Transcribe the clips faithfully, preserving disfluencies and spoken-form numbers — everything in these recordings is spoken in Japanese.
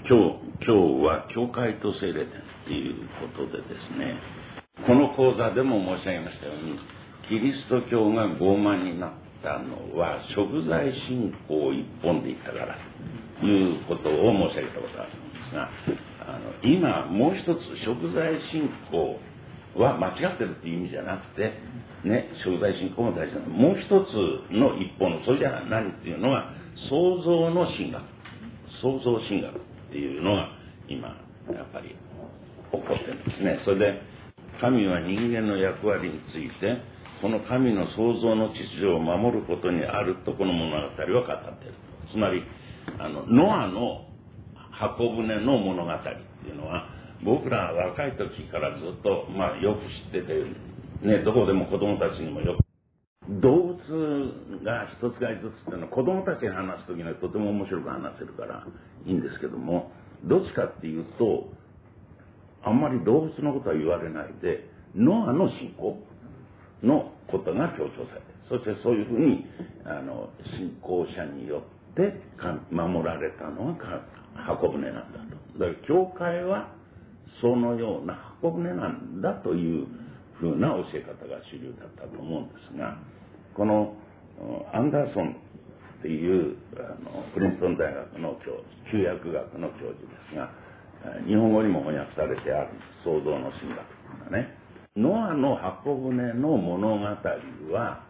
今日、今日は教会と聖霊典ということでですね、この講座でも申し上げましたように、キリスト教が傲慢になったのは食材信仰一本でいったからということを申し上げたことがあるんですが、あの今もう一つ食材信仰は間違ってるっていう意味じゃなくて、ね、食材信仰も大事なの。もう一つの一本の、それじゃ何っていうのは、創造の神学。創造神学っていうのが今、やっぱり起こってるんですね。それで、神は人間の役割について、この神の創造の秩序を守ることにあるとこの物語は語っている。つまり、あの、ノアの箱舟の物語っていうのは、僕ら若い時からずっと、まあ、よく知ってて、ね、どこでも子供たちにもよく、動物が一つ買いずつっていうのは子供たちに話す時にはとても面白く話せるからいいんですけども、どっちかっていうと、あんまり動物のことは言われないで、ノアの信仰のことが強調されて、そしてそういうふうに、あの、信仰者によって守られたのが箱舟なんだと。だから教会はそのような箱舟なんだというふうな教え方が主流だったと思うんですが、このアンダーソンっていうあのプリンストン大学の教授、旧約学の教授ですが、日本語にも翻訳されてある創造の神学というのはね、ノアの箱舟の物語は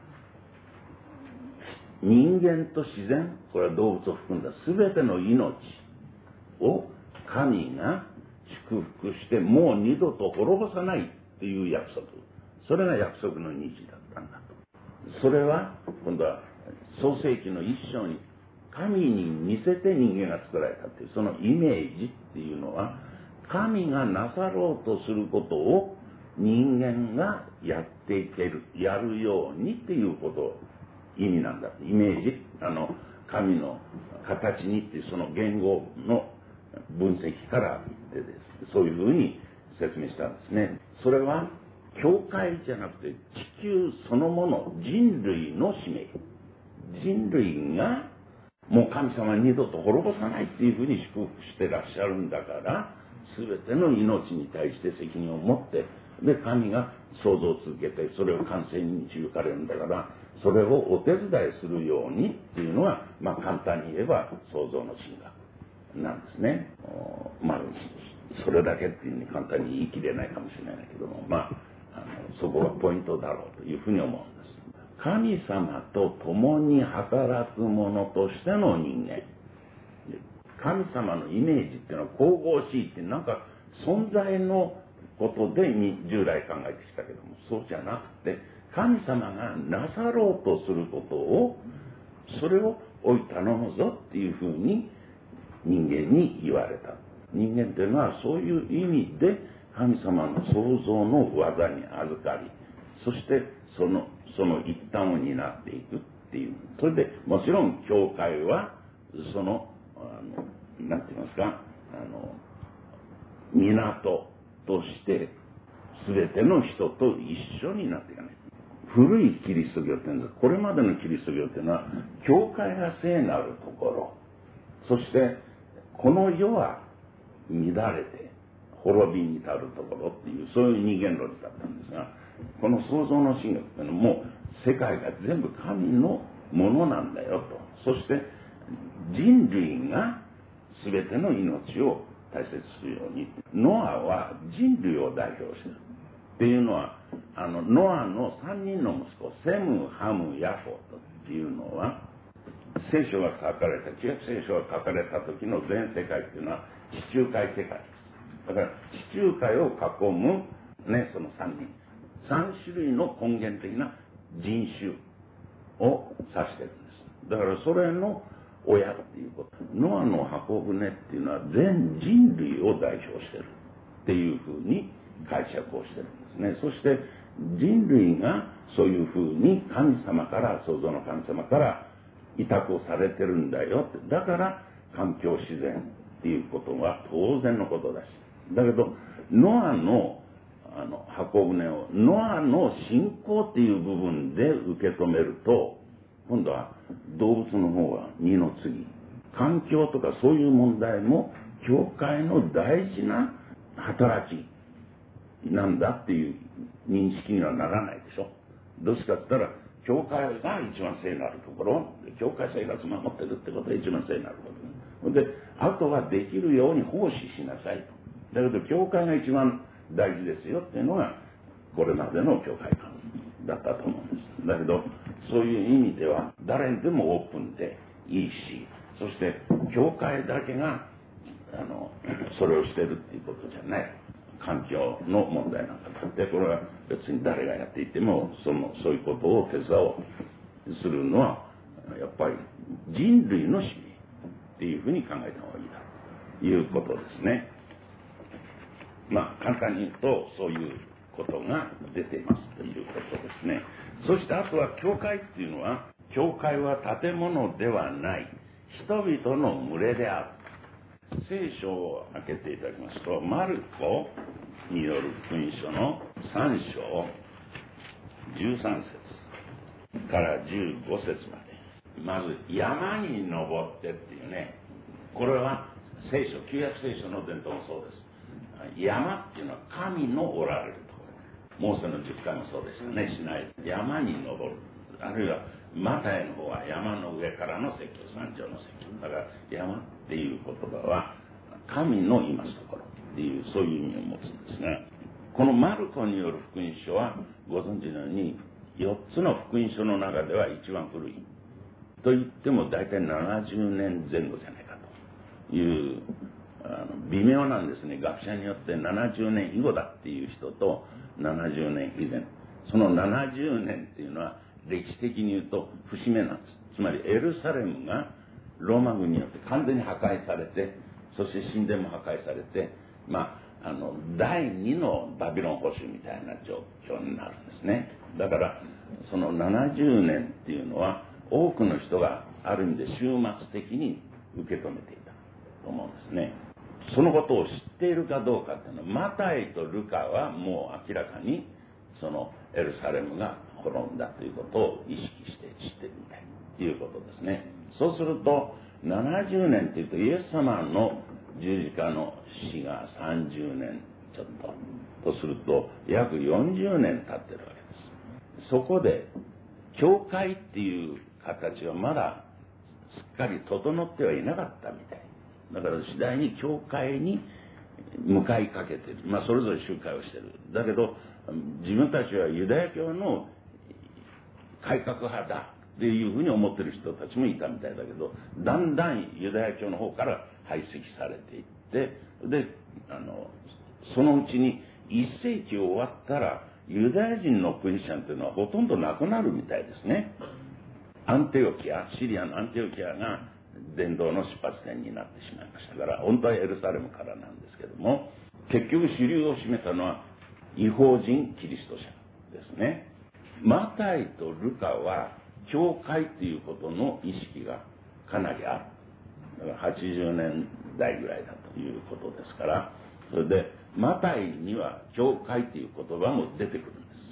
人間と自然、これは動物を含んだ全ての命を神が祝福してもう二度と滅ぼさないっていう約束、それが約束の日だったんだと。それは今度は創世記の一章に神に似せて人間が作られたっていうそのイメージっていうのは、神がなさろうとすることを人間がやっていける、やるようにっていうこと意味なんだ。イメージ、あの神の形にっていうその言語の分析から言ってです、そういうふうに説明したんですね。それは教会じゃなくて地球そのもの、人類の使命、人類がもう神様に二度と滅ぼさないっていうふうに祝福してらっしゃるんだから、全ての命に対して責任を持って、で神が創造を続けてそれを完成に導かれるんだから、それをお手伝いするようにっていうのは、まあ簡単に言えば創造の神学なんですね。まあそれだけっていうふうに簡単に言い切れないかもしれないけども、まあ、あのそこがポイントだろうというふうに思うんです。神様と共に働く者としての人間、神様のイメージっていうのは神々しいって、なんか存在のことで従来考えてきたけども、そうじゃなくて神様がなさろうとすることを、それをおい頼むぞっていうふうに人間に言われた。人間っていうのはそういう意味で神様の創造の技に預かり、そしてそのその一端を担っていくっていう。それでもちろん教会はそのあのなんて言いますか、あの港として全ての人と一緒になっていかない。古いキリスト教っていうんです。これまでのキリスト教っていうのは教会が聖なるところ、そしてこの世は乱れて滅びに至るところっていう、そういう二元論だったんですが、この創造の神学っていうのはもう世界が全部神のものなんだよと。そして人類が全ての命を大切にするように、ノアは人類を代表しているっていうのは、あのノアの三人の息子セム、ハム、ヤフォトっていうのは、聖書が書かれた、旧約聖書が書かれた時の全世界っていうのは地中海世界です。だから地中海を囲むね、その三人、三種類の根源的な人種を指してるんです。だからそれの親っていうこと、ノアの箱舟っていうのは全人類を代表してるっていうふうに解釈をしてるんですね。そして人類がそういうふうに神様から、創造の神様から委託をされてるんだよって。だから環境自然っていうことは当然のことだし、だけどノアのあの箱舟をノアの信仰っていう部分で受け止めると、今度は動物の方は二の次、環境とかそういう問題も教会の大事な働きなんだっていう認識にはならないでしょ。どっちかって言ったら、教会が一番聖なるところ、教会生活を守ってるってことが一番聖なることね。で、あとはできるように奉仕しなさいと。だけど、教会が一番大事ですよっていうのが、これまでの教会観だったと思うんです。だけど、そういう意味では、誰にでもオープンでいいし、そして、教会だけが、あの、それをしてるっていうことじゃない。環境の問題なんかだって、これは別に誰がやっていても、その、そういうことを手伝おうするのは、やっぱり人類の使命っていうふうに考えた方がいいだということですね。まあ、簡単に言うと、そういうことが出てますということですね。そしてあとは、教会っていうのは、教会は建物ではない、人々の群れである。聖書を開けていただきますと、マルコによる福音書のさん章じゅうさん節からじゅうご節まで。まず、山に登ってっていうね、これは聖書、旧約聖書の伝統もそうです。山っていうのは神のおられるところ。モーセの十回もそうでしたね、しない。山に登る。あるいは、マタイの方は山の上からの説教、山頂の説教。だから山っていう言葉は神のいますところっていうそういう意味を持つんですね。このマルコによる福音書はご存知のようによっつの福音書の中では一番古いと言っても大体ななじゅうねんぜん後じゃないかというあの微妙なんですね。学者によってななじゅうねん以後だっていう人とななじゅうねん以前、そのななじゅうねんっていうのは歴史的に言うと節目なんです。つまりエルサレムがローマ軍によって完全に破壊されて、そして神殿も破壊されて、まあ、あの第二のバビロン保守みたいな状況になるんですね。だからそのななじゅうねんっていうのは多くの人がある意味で終末的に受け止めていたと思うんですね。そのことを知っているかどうかっていうのは、マタイとルカはもう明らかにそのエルサレムが滅んだということを意識して知ってるみたいということですね。そうするとななじゅうねんというとイエス様の十字架の死がさんじゅうねんちょっととすると約よんじゅうねん経ってるわけです。そこで教会っていう形はまだすっかり整ってはいなかったみたい。だから次第に教会に向かいかけてる。まあそれぞれ集会をしてる。だけど自分たちはユダヤ教の改革派だっていうふうに思ってる人たちもいたみたいだけど、だんだんユダヤ教の方から排斥されていって、で、あの、そのうちにいっ世紀終わったらユダヤ人のクリスチャンというのはほとんどなくなるみたいですね。アンテオキア、シリアのアンテオキアが伝道の出発点になってしまいましたから、本当はエルサレムからなんですけども、結局主流を占めたのは異邦人キリスト者ですね。マタイとルカは教会ということの意識がかなりある。だからはちじゅうねんだいぐらいだということですから、それでマタイには教会という言葉も出てくるんです。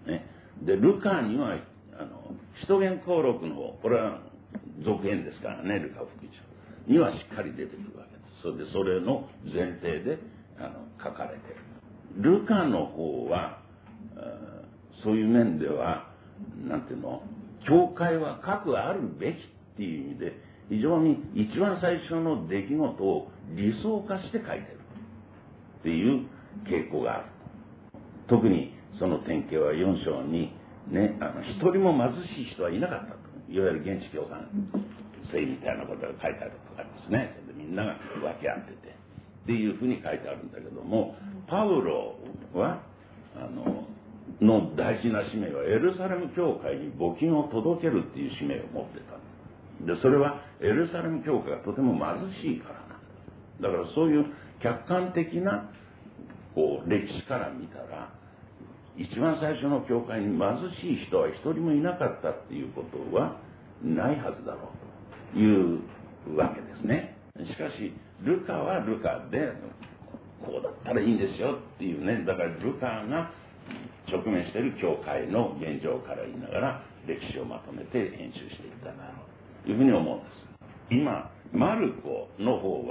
ね、でルカにはあの使徒言行録の方、これは続編ですからね、ルカ福音書にはしっかり出てくるわけです。それでそれの前提であの書かれている。ルカの方はそういう面ではなんていうの、教会は核あるべきっていう意味で非常に一番最初の出来事を理想化して書いてるっていう傾向がある。特にその典型はよん章にね、あの一人も貧しい人はいなかったと、いわゆる現地共産制みたいなことが書いてあるとかですね。それでみんなが分け合っててっていうふうに書いてあるんだけども、パウロはあのの大事な使命はエルサレム教会に募金を届けるっていう使命を持ってた。でそれはエルサレム教会がとても貧しいからなんだ。だからそういう客観的なこう歴史から見たら、一番最初の教会に貧しい人は一人もいなかったっていうことはないはずだろうというわけですね。しかしルカはルカでこうだったらいいんですよっていうね。だからルカが直面している教会の現状から言いながら歴史をまとめて編集していったんだろうというふうに思うんです。今マルコの方は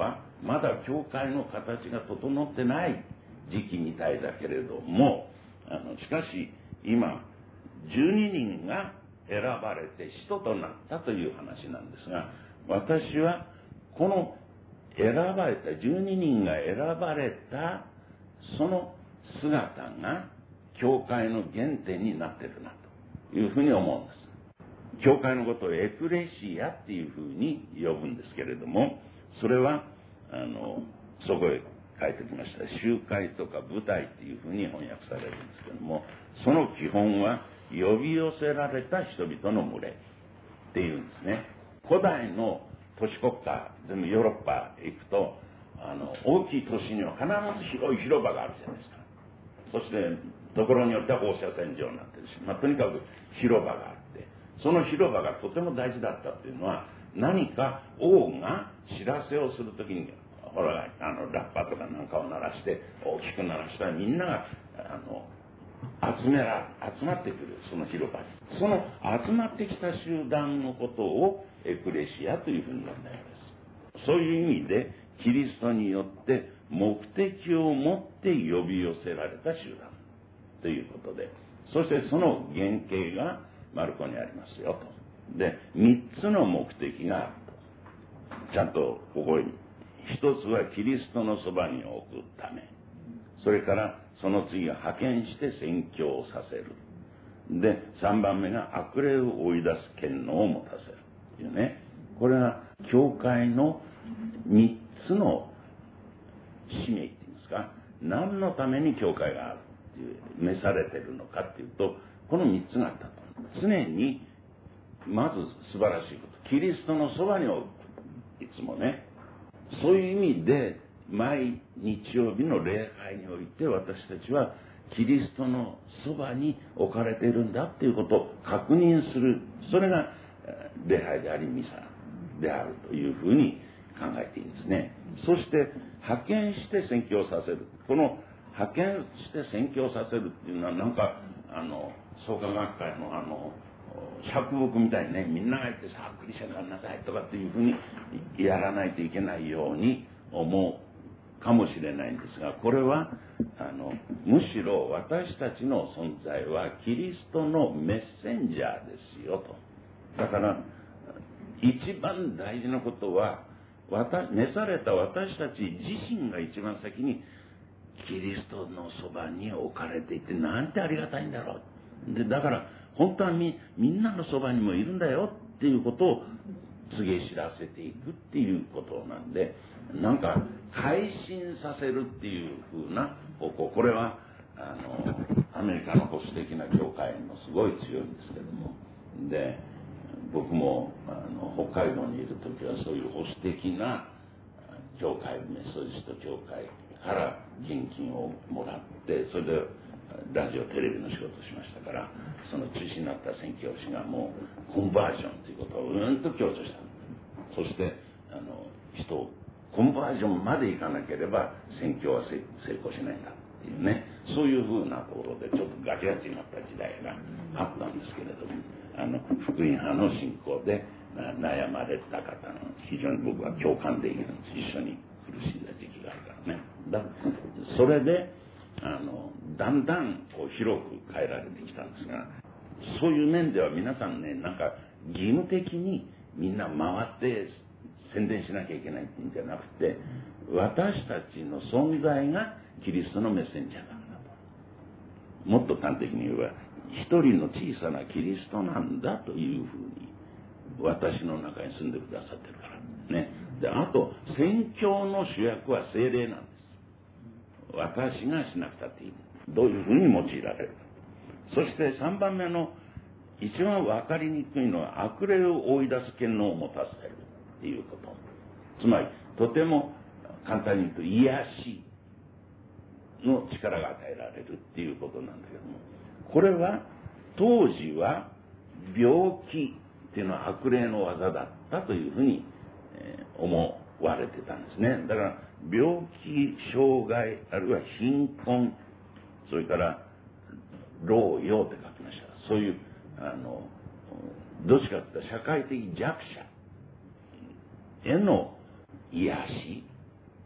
まだ教会の形が整ってない時期みたいだけれども、あのしかし今じゅうににんが選ばれて使徒となったという話なんですが、私はこの選ばれたじゅうににんが選ばれたその姿が教会の原点になってるなというふうに思うんです。教会のことをエクレシアっていうふうに呼ぶんですけれども、それはあのそこへ書いてきました集会とか舞台っていうふうに翻訳されるんですけども、その基本は呼び寄せられた人々の群れっていうんですね。古代の都市国家、全部ヨーロッパへ行くと、あの大きい都市には必ず広い広場があるじゃないですか。そしてところによっては放射線状になってるし、まあ、とにかく広場があって、その広場がとても大事だったっていうのは、何か王が知らせをするときに、ほらあのラッパとかなんかを鳴らして大きく鳴らしたら、みんながあの集めら集まってくる、その広場に。その集まってきた集団のことをエクレシアというふうに呼んだようです。そういう意味でキリストによって目的を持って呼び寄せられた集団ということで、そしてその原型がマルコにありますよと。で、三つの目的があると。ちゃんとここに。一つはキリストのそばに置くため。それからその次は派遣して宣教をさせる。で、三番目が悪霊を追い出す権能を持たせる。というね。これは教会の三つの使命っていうんですか。何のために教会があるっていう、召されてるのかっていうと、この三つがあったと。常に、まず素晴らしいこと。キリストのそばに置く。いつもね。そういう意味で、毎日曜日の礼拝において私たちはキリストのそばに置かれているんだっていうことを確認する。それが礼拝でありミサであるというふうに考えていいんですね。そして派遣して宣教させる。この派遣して宣教させるっていうのはなんかあの創価学会のあの釈木みたいにね、みんながいてさあクリスチャンになりなさいとかっていうふうにやらないといけないように思うかもしれないんですが、これはあのむしろ私たちの存在はキリストのメッセンジャーですよと。だから一番大事なことは、召された私たち自身が一番先にキリストのそばに置かれていて、なんてありがたいんだろう。でだから本当は み, みんなのそばにもいるんだよっていうことを告げ知らせていくっていうことなんで、なんか改心させるっていうふうな方向、これはあのアメリカの保守的な教会のすごい強いんですけども、で僕もあの北海道にいる時はそういう保守的な教会、メソジスト教会から献金をもらって、それでラジオテレビの仕事をしましたから、その中止になった宣教師がもうコンバージョンということをうんと強調した。そしてあの人をコンバージョンまでいかなければ宣教は成功しないんだっていうね、そういうふうなところでちょっとガチガチになった時代があったんですけれども、あの福音派の信仰で悩まれた方の非常に僕は共感できるんです。一緒に苦しんだ時期があるからね。だそれであのだんだんこう広く変えられてきたんですが、そういう面では皆さんね、なんか義務的にみんな回って宣伝しなきゃいけないっていうんじゃなくて、私たちの存在がキリストのメッセンジャーだからと。もっと端的に言えば一人の小さなキリストなんだというふうに私の中に住んでくださってるからね。であと宣教の主役は聖霊なんです。私がしなくたっていい。どういうふうに用いられるか。そしてさんばんめの一番分かりにくいのは、悪霊を追い出す権能を持たせるっていうこと。つまりとても簡単に言うと癒しの力が与えられるっていうことなんだけども、これは当時は病気っていうのは悪霊の技だったというふうに思われてたんですね。だから病気、障害、あるいは貧困、それから老幼って書きました。そういうあのどっちかというと社会的弱者への癒し、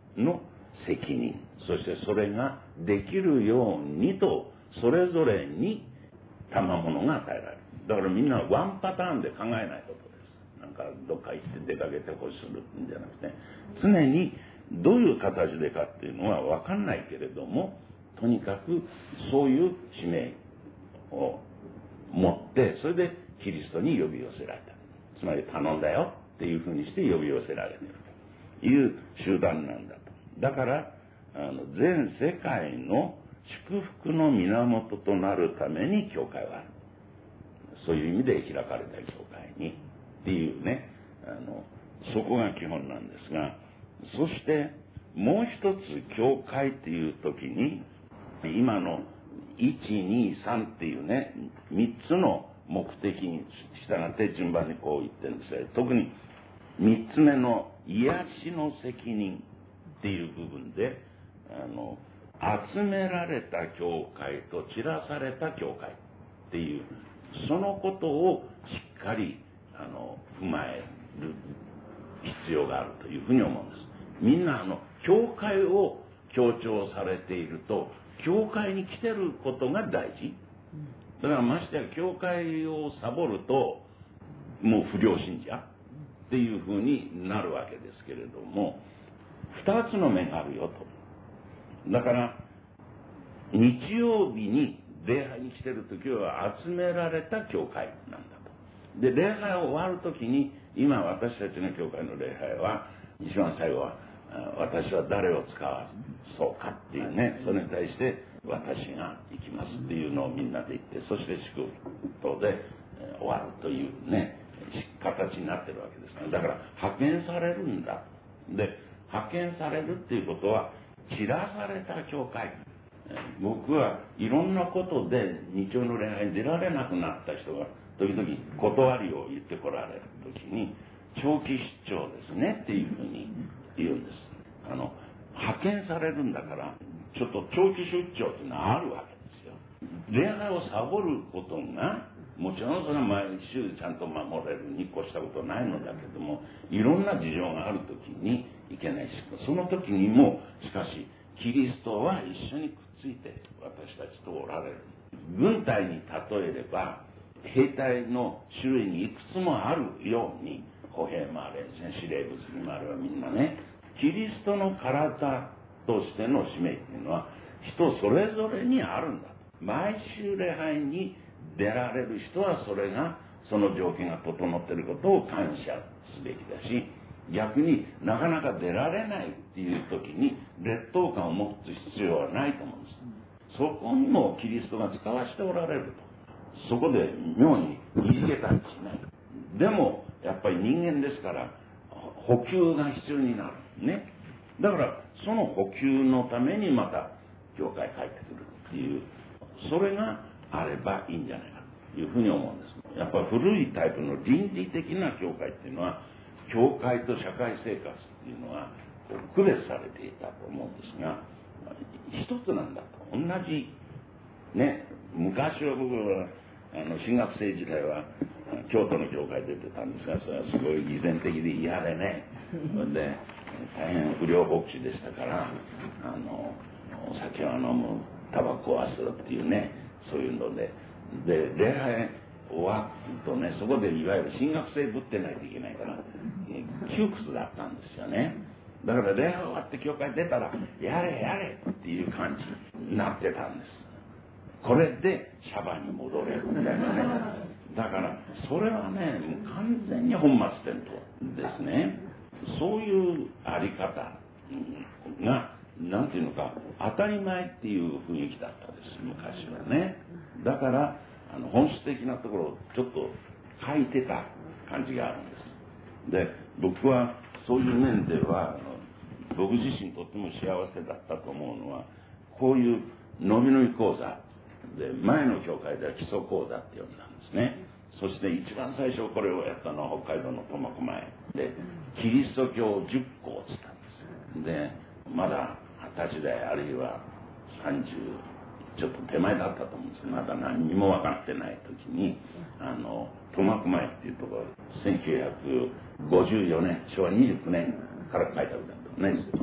の責任、そしてそれができるようにとそれぞれに賜物が与えられる。だからみんなワンパターンで考えないことです。なんかどっか行って出かけてこうするんじゃなくて、常にどういう形でかっていうのは分かんないけれども、とにかくそういう使命を持って、それでキリストに呼び寄せられた。つまり頼んだよっていうふうにして呼び寄せられているという集団なんだと。だからあの全世界の祝福の源となるために教会はある。そういう意味で開かれた教会にっていうね、あのそこが基本なんですが、そしてもう一つ教会っていう時に今のいち、に、さんっていうねみっつの目的に従って順番にこう言ってるんですよ。特にみっつめの癒しの責任っていう部分で、あの集められた教会と散らされた教会っていうそのことをしっかりあの踏まえる必要があるというふうに思うんです。みんなあの教会を強調されていると教会に来てることが大事だから、ましてや教会をサボるともう不良信者っていうふうになるわけですけれども、二つの面があるよと。だから日曜日に礼拝に来てる時は集められた教会なんだと。で礼拝終わる時に今私たちの教会の礼拝は一番最後は私は誰を使わそうかっていうね、それに対して私が行きますっていうのをみんなで言って、そして祝福で終わるというね形になってるわけですね。だから派遣されるんだ。で派遣されるっていうことは散らされた教会。僕はいろんなことで日曜の礼拝に出られなくなった人が時々断りを言ってこられる時に長期出張ですねっていうふうに言うんです。あの派遣されるんだからちょっと長期出張っていうのはあるわけですよ。礼拝をサボることがもちろんそれは毎週ちゃんと守れるに越したことないのだけども、いろんな事情がある時にいけないし、その時にもしかしキリストは一緒にくっついて私たちとおられる。軍隊に例えれば兵隊の種類にいくつもあるように、歩兵もあれ、司令部にもあればみんなね、キリストの体としての使命っていうのは人それぞれにあるんだ。毎週礼拝に出られる人はそれがその条件が整っていることを感謝すべきだし、逆になかなか出られないっていう時に劣等感を持つ必要はないと思うんです。そこにもキリストが使わせておられると。そこで妙にいじけたりしない。でもやっぱり人間ですから補給が必要になるね。だからその補給のためにまた教会帰ってくるっていう、それがあればいいんじゃないかというふうに思うんです。やっぱり古いタイプの倫理的な教会っていうのは教会と社会生活っていうのは区別されていたと思うんですが、一つなんだと。同じね、昔は僕はあの新学生時代は京都の教会出てたんですが、それはすごい偽善的で嫌でね、で大変不良牧師でしたから、あのお酒を飲む、タバコを吸うっていうね、そういうので、で礼拝終わるとね、そこでいわゆる新学生ぶってないといけないから窮屈だったんですよね。だから礼拝終わって教会出たらやれやれっていう感じになってたんです。これでシャバに戻れるみたいなね。だからそれはね、もう完全に本末転倒ですね。そういうあり方がなんていうのか当たり前っていう雰囲気だったです昔はね。だからあの本質的なところをちょっと書いてた感じがあるんです。で僕はそういう面ではあの僕自身とっても幸せだったと思うのは、こういうのびのび講座で前の教会では基礎講座って呼んだんですね。そして一番最初これをやったのは北海道の苫小牧でキリスト教じゅっこをつったんです。でまだ二十歳代あるいはさんじゅうちょっと手前だったと思うんですけど、まだ何にも分かってない時にあの苫小牧っていうところせんきゅうひゃくごじゅうよねんしょわにじゅうきゅうねんから書いた歌だね。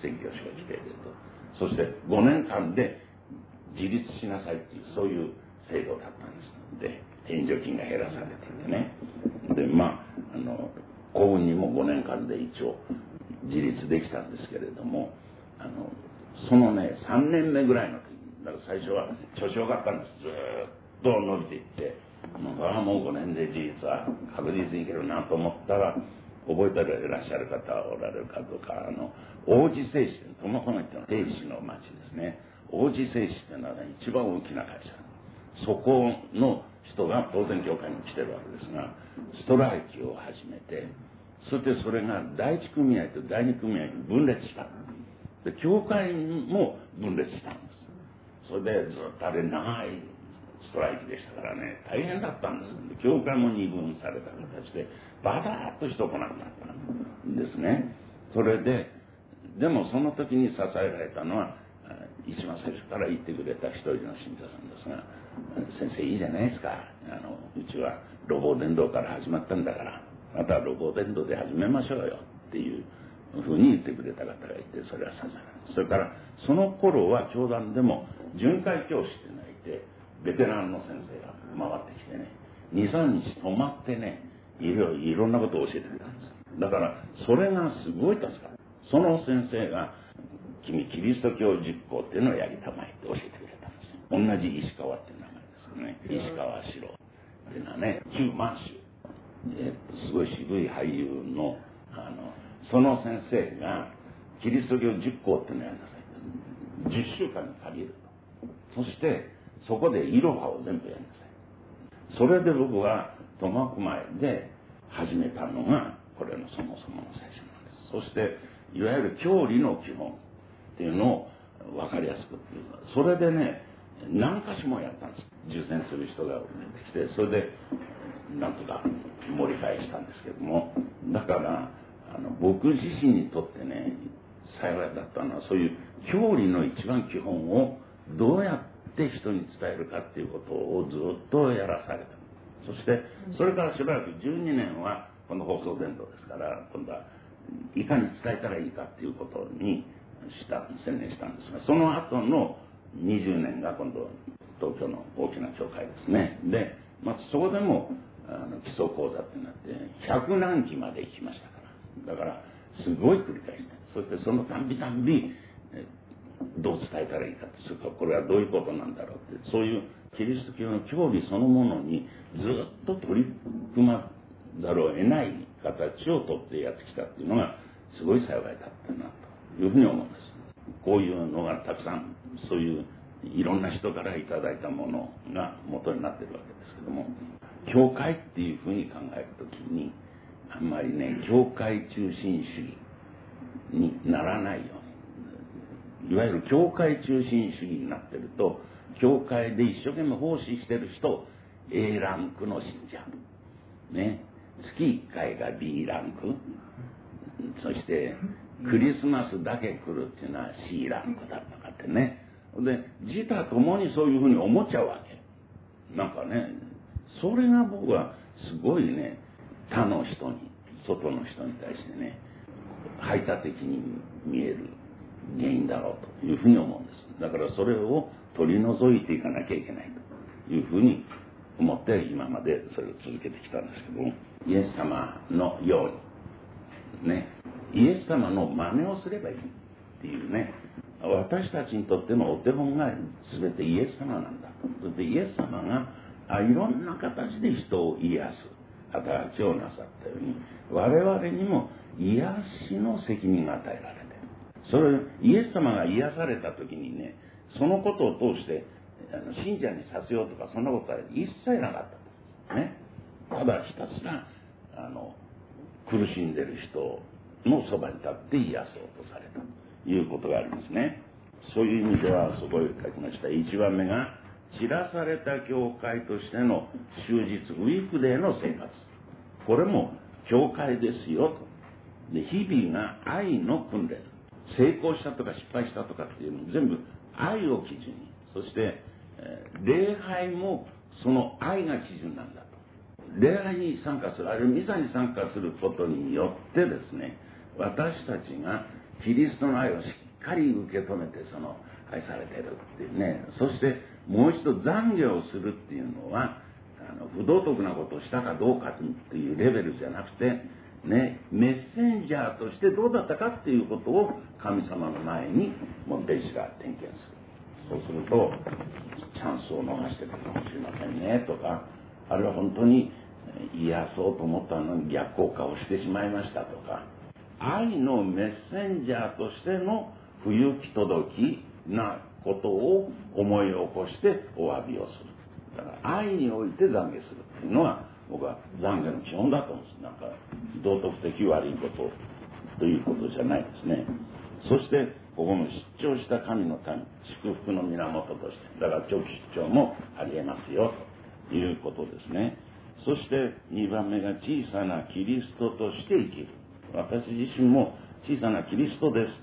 宣教師が来ていると。そしてごねんかんで自立しなさいっていう、そういう制度だったんですので、援助金が減らされていてね。で、まあ、あの、幸運にもごねんかんで一応自立できたんですけれども、あの、そのね、さんねんめぐらいの時、だから最初は調子よかったんです。ずーっと伸びていって、ああ、もうごねんで自立は確実にいけるなと思ったら、覚えていらっしゃる方おられるかどうか、あの、王子製紙って、苫小牧っていうのは兵士の町ですね。王子製紙っていうのは、ね、一番大きな会社。そこの人が当然教会に来てるわけですが、ストライキを始めて、そしてそれが第一組合と第二組合に分裂した。で、教会も分裂したんです。それでずっとあれ長いストライキでしたからね、大変だったんです。教会も二分された形で、バタッと人来なくなったんですね。それで、でもその時に支えられたのは、一番最初から言ってくれた一人の信者さんですが、先生いいじゃないですか。あの、うちは路傍伝道から始まったんだから、また路傍伝道で始めましょうよっていうふうに言ってくれた方がいて、それは支えられる。それから、その頃は教団でも巡回教師っていうのがいて、ベテランの先生が回ってきてね、に、さんにち泊まってね、いろいろんなことを教えてくれたんです。だから、それがすごい助かる。その先生が、君、キリスト教実行っていうのをやりたまえって教えてくれたんですよ。同じ石川っていう名前ですけどね。石川四郎っていうのはね、旧満州。えー、すごい渋い俳優の、あの、その先生が、キリスト教実行っていうのをやりなさい。じゅっしゅうかんに借りると。そして、そこでイロハを全部やりなさい。それで僕は苫小牧で始めたのが、これのそもそもの最初なんです。そして、いわゆる教理の基本っていうのを分かりやすくっていうか、それでね、何箇所もやったんです。受選する人が出てきて、それで、なんとか盛り返したんですけども、だから、あの僕自身にとってね、幸いだったのは、そういう教理の一番基本をどうやって人に伝えるかっていうことをずっとやらされた。そして、それからしばらくじゅうにねんは、この放送伝道ですから、今度はいかに伝えたらいいかっていうことにした専念したんですが、その後のにじゅうねんが今度東京の大きな教会ですね。で、まあ、そこでもあの基礎講座ってなってひゃくなんきまで行きましたから、だからすごい繰り返して、そしてそのたんびたんびどう伝えたらいいかって、それからこれはどういうことなんだろうって、そういうキリスト教の教理そのものにずっと取り組まざるを得ない形をとってやってきたっていうのがすごい幸いだったなというふうに思うんです。こういうのがたくさん、そういういろんな人からいただいたものが元になってるわけですけども、教会っていうふうに考えるときに、あんまりね、教会中心主義にならないように、いわゆる教会中心主義になってると、教会で一生懸命奉仕してる人、A ランクの信者。ね。月いっかいが B ランク。そして、クリスマスだけ来るっていうのは C ランクだとかってね。で、自他ともにそういうふうに思っちゃうわけ。なんかね、それが僕はすごいね、他の人に、外の人に対してね、排他的に見える原因だろうというふうに思うんです。だからそれを取り除いていかなきゃいけないというふうに思って今までそれを続けてきたんですけども、イエス様のように、ね、イエス様の真似をすればいいっていうね、私たちにとってのお手本が全てイエス様なんだ。そしてイエス様があいろんな形で人を癒す働きをなさったように、我々にも癒しの責任が与えられている。それイエス様が癒された時にね、そのことを通してあの信者にさせようとかそんなことは一切なかったね。ただひたすらあの苦しんでる人のそばに立って癒そうとされたということがありますね。そういう意味ではそこへ書きましたいちばんめが散らされた教会としての終日ウィークデーの生活、これも教会ですよと。で日々が愛の訓練、成功したとか失敗したとかっていうのも全部愛を基準に、そして、えー、礼拝もその愛が基準なんだと。礼拝に参加する、あるいはミサに参加することによってですね、私たちがキリストの愛をしっかり受け止めて、その愛されてるっていうね。そしてもう一度懺悔をするっていうのは、あの不道徳なことをしたかどうかっていうレベルじゃなくてね、メッセンジャーとしてどうだったかっていうことを神様の前にもう弟子が点検する。そうするとチャンスを逃してるかもしれませんねとか、あるいは本当に癒そうと思ったのに逆効果をしてしまいましたとか、愛のメッセンジャーとしての不行き届きなことを思い起こしてお詫びをする。だから愛において懺悔するっていうのは僕は懺悔の基本だと思うんです。なんか道徳的悪いことということじゃないですね。そしてここも出張した神の民、祝福の源として、だから長期出張もありえますよということですね。そしてにばんめが小さなキリストとして生きる。私自身も小さなキリストです。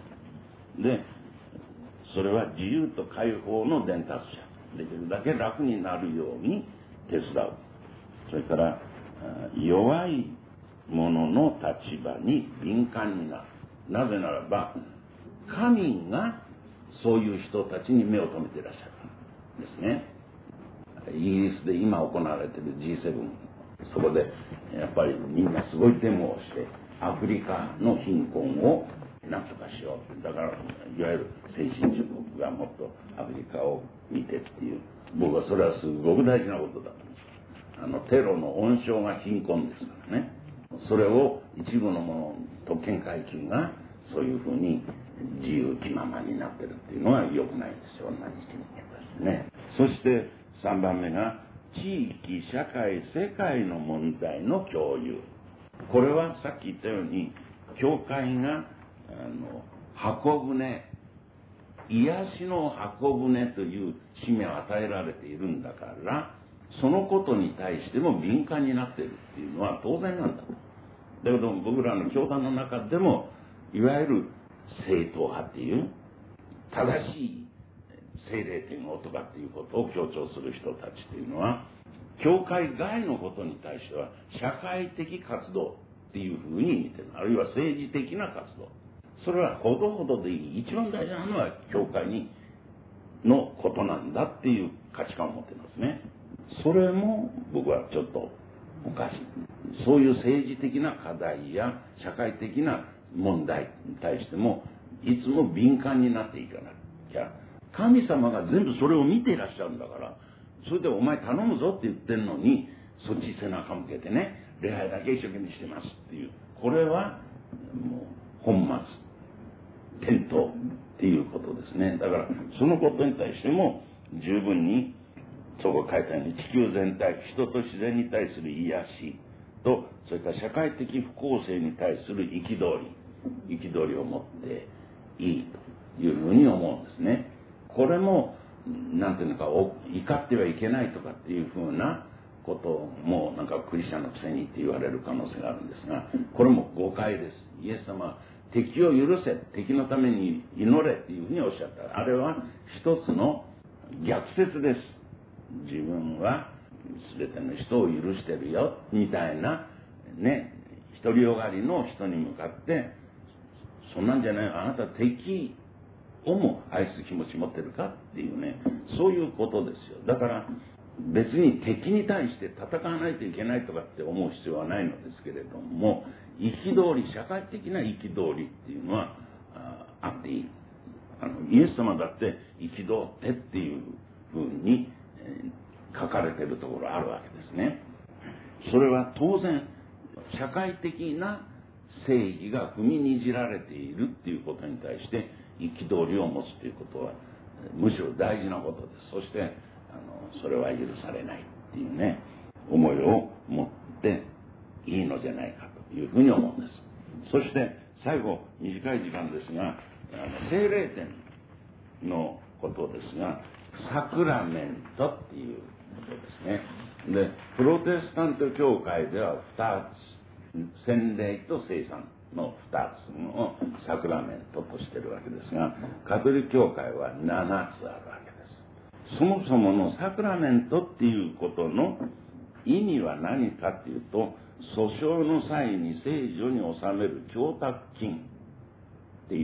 で、それは自由と解放の伝達者。できるだけ楽になるように手伝う。それから弱い者の立場に敏感になる。なぜならば神がそういう人たちに目を留めていらっしゃるんですね。イギリスで今行われている ジーセブン、そこでやっぱりみんなすごいデモをしてアフリカの貧困をなんとかしよう。だからいわゆる先進中国がもっとアフリカを見てっていう、僕はそれはすごく大事なことだと思うんです。あのテロの温床が貧困ですからね。それを一部の者特権階級がそういうふうに自由気ままになってるっていうのは良くないんですよ。同じ人間としてね。そしてさんばんめが地域社会世界の問題の共有。これはさっき言ったように教会があの箱舟、癒しの箱舟という使命を与えられているんだから、そのことに対しても敏感になっているっていうのは当然なんだ。だけど僕らの教団の中でもいわゆる正統派っていう正しい聖霊天皇とかっていうことを強調する人たちっていうのは、教会外のことに対しては社会的活動っていうふうに見てる。あるいは政治的な活動。それはほどほどでいい。一番大事なのは教会にのことなんだっていう価値観を持ってますね。それも僕はちょっとおかしい。そういう政治的な課題や社会的な問題に対してもいつも敏感になっていかなきゃ。神様が全部それを見ていらっしゃるんだから、それでお前頼むぞって言ってるのにそっち背中向けてね、礼拝だけ一生懸命してますっていう、これはもう本末転倒っていうことですね。だからそのことに対しても十分にそこ書いたように地球全体、人と自然に対する癒しと、それから社会的不公正に対する憤り憤りを持っていいというふうに思うんですね。これもなんていうのか、怒ってはいけないとかっていうふうなこともなんかクリスチャンのくせにって言われる可能性があるんですが、これも誤解です。イエス様は敵を許せ、敵のために祈れっていうふうにおっしゃった。あれは一つの逆説です。自分は全ての人を許してるよみたいなね、独りよがりの人に向かって、そんなんじゃない、あなた敵をも愛す気持ち持ってるかっていうね、そういうことですよ。だから別に敵に対して戦わないといけないとかって思う必要はないのですけれども、憤り、社会的な憤りっていうのは あ, あっていい。あのイエス様だって憤ってっていうふうに、えー、書かれてるところあるわけですね。それは当然社会的な正義が踏みにじられているっていうことに対して憤りを持つということはむしろ大事なことです。そしてあのそれは許されないっていうね、思いを持っていいのじゃないかというふうに思うんです。そして最後、短い時間ですが、聖霊典のことですが、サクラメントっていうことですね。で、プロテスタント教会ではふたつ、洗礼と聖餐のふたつをサクラメントとしているわけですが、カトリック教会はななつあるわけです。そもそものサクラメントっていうことの意味は何かっていうと、訴訟の際に聖女に納める供託金っていう、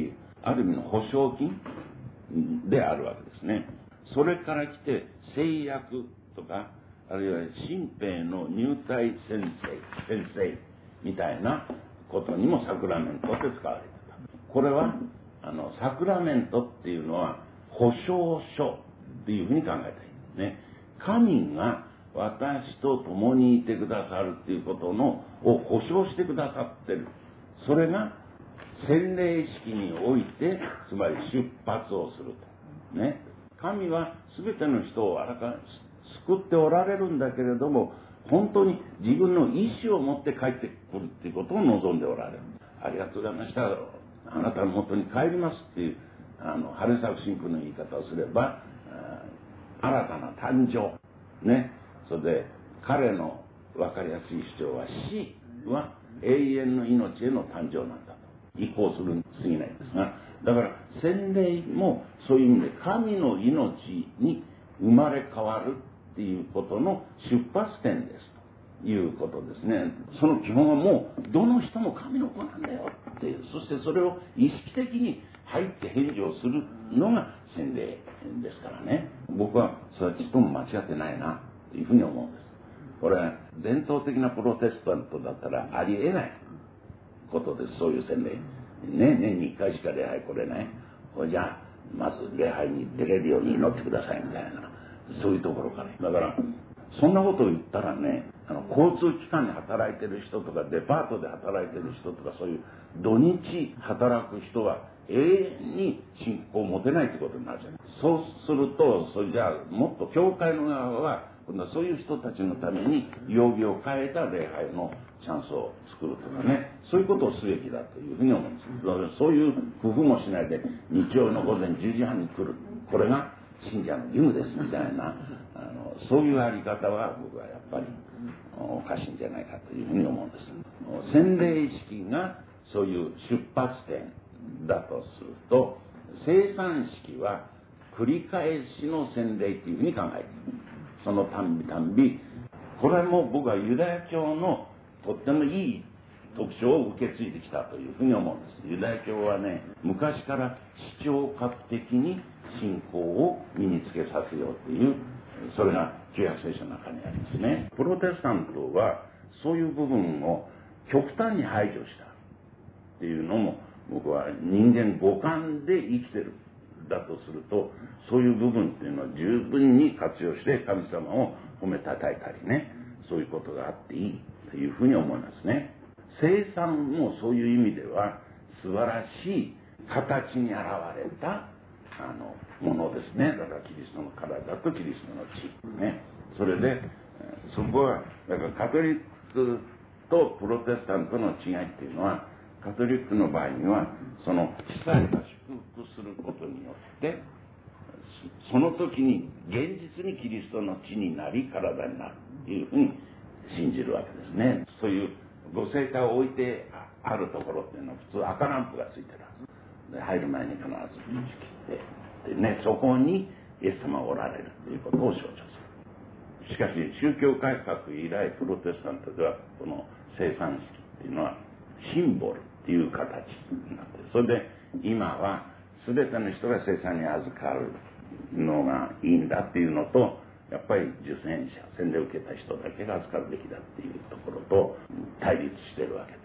ある意味の保証金であるわけですね。それから来て誓約とか、あるいは新兵の入隊宣誓、宣誓みたいなことにもサクラメントって使われてた。これはあのサクラメントっていうのは保証書っていうふうに考えたらいいね。神が私と共にいてくださるっていうことのを保証してくださってる。それが洗礼式において、つまり出発をするとね。神は全ての人をあらか救っておられるんだけれども、本当に自分の意思を持って帰ってくるっていうことを望んでおられる。ありがとうございました。あなたの元に帰りますっていう、あの春作神父の言い方をすれば、新たな誕生ね。それで彼の分かりやすい主張は、死は永遠の命への誕生なんだと移行するに過ぎないんですが、だから洗礼もそういう意味で神の命に生まれ変わるっていうことの出発点ですということですね。その基本はもうどの人も神の子なんだよっていう、そしてそれを意識的に入って返事をするのが洗礼ですからね。僕はそれはちっとも間違ってないなというふうに思うんです。これ伝統的なプロテスタントだったらありえないことです。そういう洗礼ね、年にいっかいしか礼拝来れない。じゃあまず礼拝に出れるように祈ってくださいみたいな、そういうところから。だからそんなことを言ったらね、あの交通機関に働いてる人とかデパートで働いてる人とか、そういう土日働く人は永遠に信仰を持てないってことになるじゃない。そうすると、それじゃあもっと教会の側は今度はそういう人たちのために曜日を変えた礼拝のチャンスを作るとかね、そういうことをすべきだというふうに思うんです。だからそういう工夫もしないで日曜の午前じゅうじはんに来る、これが信者の義務ですみたいな、あのそういうあり方は僕はやっぱりおかしいんじゃないかというふうに思うんです。洗礼式がそういう出発点だとすると、聖餐式は繰り返しの洗礼というふうに考えている。そのたんびたんび、これも僕はユダヤ教のとってもいい特徴を受け継いできたというふうに思うんです。ユダヤ教はね、昔から視聴覚的に信仰を身につけさせようという、それが旧約聖書の中にありますね。プロテスタントはそういう部分を極端に排除したっていうのも、僕は人間五感で生きてるだとすると、そういう部分っていうのは十分に活用して神様を褒めたたえたりね、そういうことがあっていいというふうに思いますね。聖餐もそういう意味では素晴らしい形に現れたあのものですね。だからキリストの体とキリストの血ね。それでそこはだからカトリックとプロテスタントの違いっていうのは、カトリックの場合にはその司祭が祝福することによってその時に現実にキリストの血になり体になるというふうに信じるわけですね。そういうご聖火を置いてあるところっていうのは普通赤ランプがついてるはずで、入る前に必ずビーチ切ってで、ね、そこにイエス様がおられるということを象徴する。しかし宗教改革以来プロテスタントではこの聖餐式っていうのはシンボルっていう形になって、それで今は全ての人が聖餐に預かるのがいいんだっていうのと、やっぱり受洗者、洗礼を受けた人だけが預かるべきだっていうところと対立してるわけです。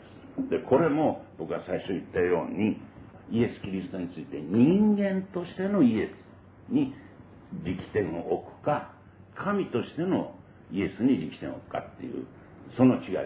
でこれも僕が最初言ったように、イエス・キリストについて人間としてのイエスに力点を置くか、神としてのイエスに力点を置くかっていう、その違いです。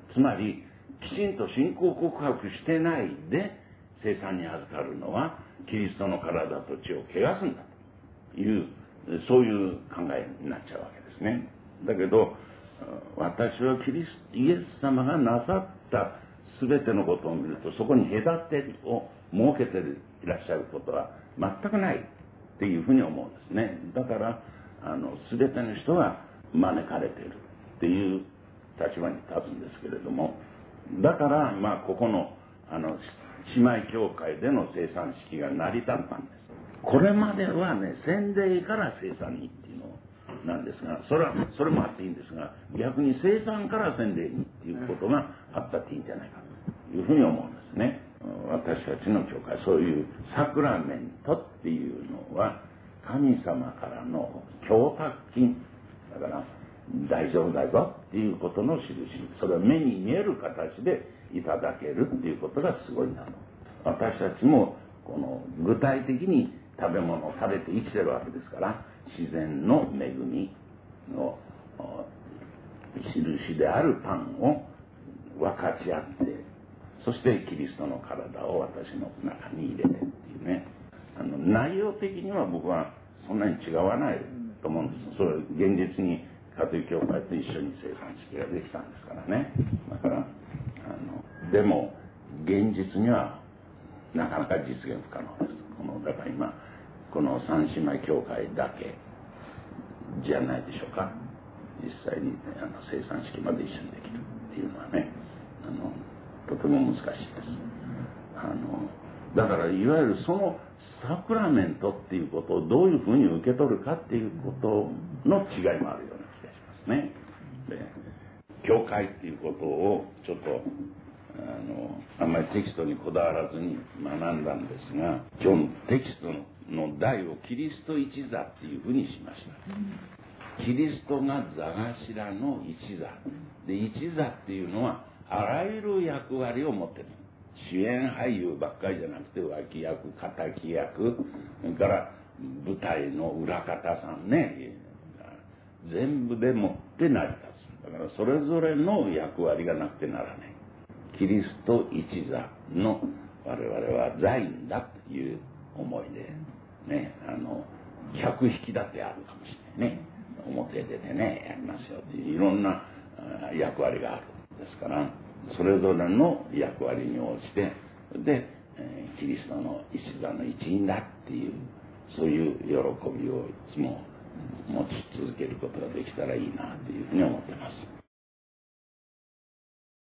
つまりきちんと信仰告白してないで聖餐に預かるのはキリストの体と血を汚すんだという、そういう考えになっちゃうわけですね。だけど私はキリストイエス様がなさった全てのことを見ると、そこに隔てを設けていらっしゃることは全くないっていうふうに思うんですね。だからあの全ての人が招かれているっていう立場に立つんですけれども、だからまあここのあの姉妹教会での聖餐式が成り立ったんです。これまではね、洗礼から聖餐にっていうのなんですが、それはそれもあっていいんですが、逆に聖餐から洗礼にっていうことがあったっていいんじゃないかというふうに思うんですね。 私たちの教会、そういうサクラメントっていうのは神様からの供託金だから、大丈夫だぞっていうことの印、それは目に見える形でいただけるっていうことがすごいなと。私たちもこの具体的に食べ物を食べて生きてるわけですから、自然の恵みの印であるパンを分かち合って、そしてキリストの体を私の中に入れてっていうね、あの内容的には僕はそんなに違わないと思うんです。それ現実にカトリック教会と一緒に生産式ができたんですからね。だからあのでも現実にはなかなか実現不可能です。このだから今この三姉妹教会だけじゃないでしょうか。実際にあの生産式まで一緒にできるっていうのはね、あのとても難しいです。あのだからいわゆるそのサクラメントっていうことをどういうふうに受け取るかっていうことの違いもあるような気がしますね。で教会っていうことをちょっとあのあんまりテキストにこだわらずに学んだんですが、今日のテキストの題をキリスト一座っていうふうにしました。キリストが座頭の一座で、一座っていうのはあらゆる役割を持ってる。主演俳優ばっかりじゃなくて脇役、敵役、それから舞台の裏方さんね、全部でもって成り立つ。だからそれぞれの役割がなくてならない。キリスト一座の我々は座員だという思いでね、あの客引きだってあるかもしれないね。表出てねやりますよっていういろんな役割があるんですから、それぞれの役割に応じてで、えー、キリストの一座の一員だっていう、そういう喜びをいつも持ち続けることができたらいいなというふうに思ってます。